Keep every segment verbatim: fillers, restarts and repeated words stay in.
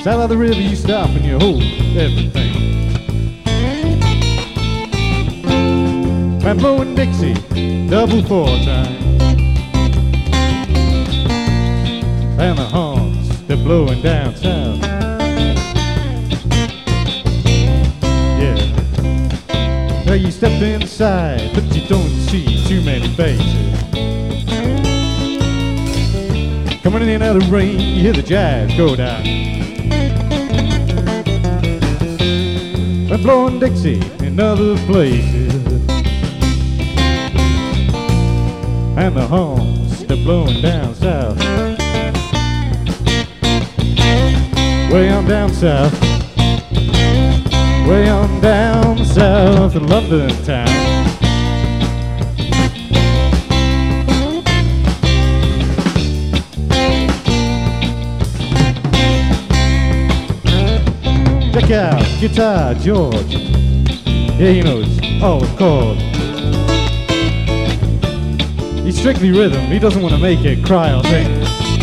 South of the river you stop and you hold everything. By blowing Dixie, double four time. And the horns, they're blowing down south. Yeah. Now you step inside, but you don't see too many faces. Coming in out of the rain, you hear the jazz go down. By blowing Dixie in other places. And the horns, they're blowing down south. Way on down south. Way on down south of London town. Check out Guitar George. Yeah, he knows all the chords. He's strictly rhythm, he doesn't want to make it cry or sing.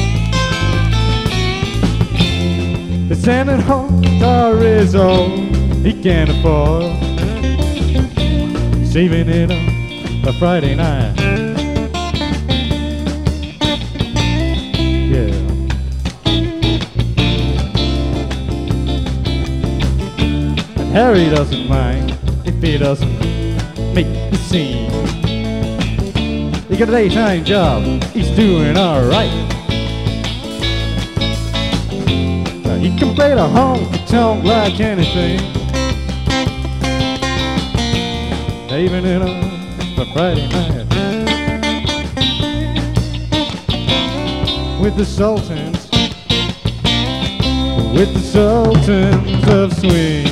The standing home guitar is all he can afford. He's saving it up for Friday night. Yeah. And Harry doesn't mind if he doesn't make the scene. He got a daytime job, he's doing alright. He can play the honky-tonk like anything. Saving it up for Friday night. With the Sultans, with the Sultans of Swing.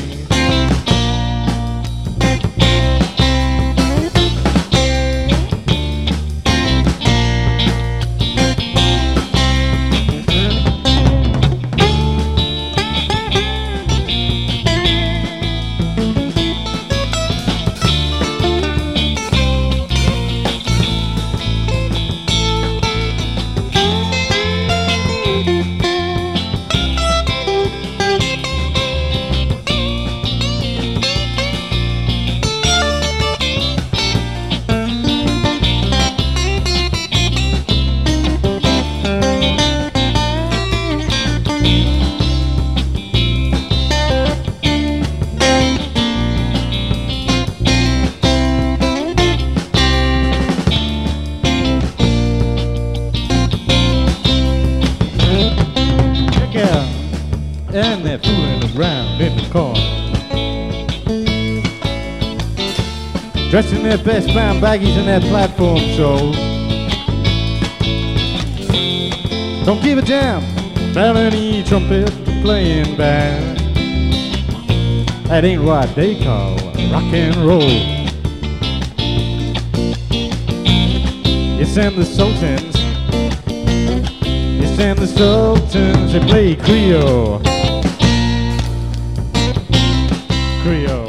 And they're fooling around in the corner, dressed in their best brown baggies and their platform soles. Don't give a damn about any trumpet playing band. That ain't what they call rock and roll. Yes, and the Sultans, yes, and the Sultans, they play Creole. Creole.